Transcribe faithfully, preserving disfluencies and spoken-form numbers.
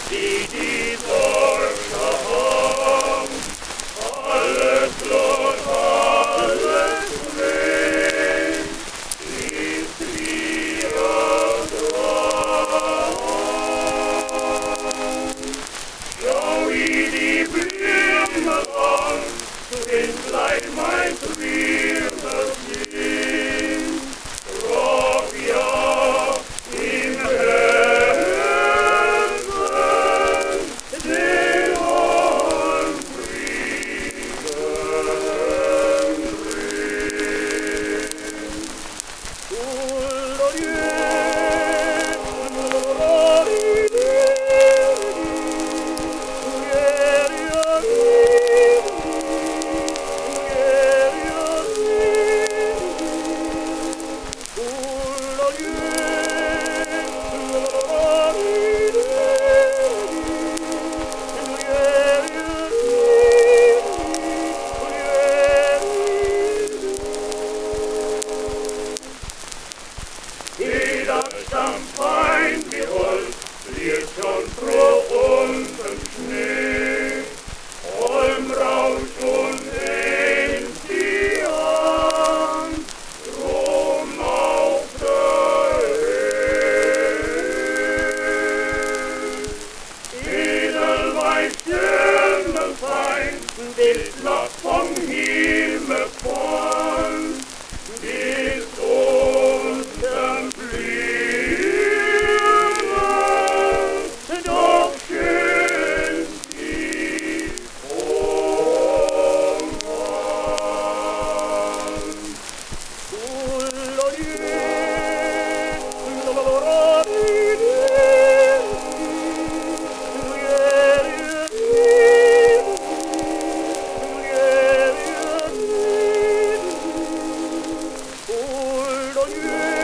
die die Forscher haben. Alles Blut, alles Blut, ist wieder dran. Schau, wie die Blumen an, sind gleich mein Trümmerchen. Rock ja im Herzen, den Jeder Stammfeind geholt, liegt schon froh unterm Schnee. Holmrausch und Enzian, drum auf der Höhe. Edelweiß Sternenfeind, bis nach vom Himmel von, bis unterm Blühen, doch schön die Ohren. Oh,